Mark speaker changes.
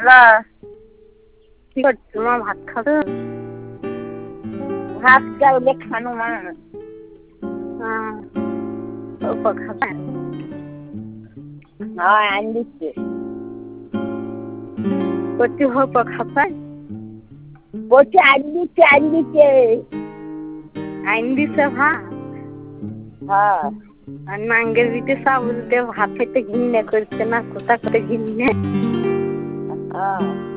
Speaker 1: Hello,
Speaker 2: কি করছো মা? ভাত খাবে?
Speaker 1: ভাত চাউলে খানো মা।
Speaker 2: অল্প খাবে?
Speaker 1: হয় আনি দিচ্ছে।
Speaker 2: কচি অল্প খাবে?
Speaker 1: বলছি আনি দিচ্ছে।
Speaker 2: আইন দিছে ভাত?
Speaker 1: হ্যাঁ।
Speaker 2: আর নাঙ্গের বিটে চাউল দিয়ে ভাত খেতে ঘিন্নে করছে না, কোথা করে ঘিন্নে?
Speaker 1: হ্যাঁ।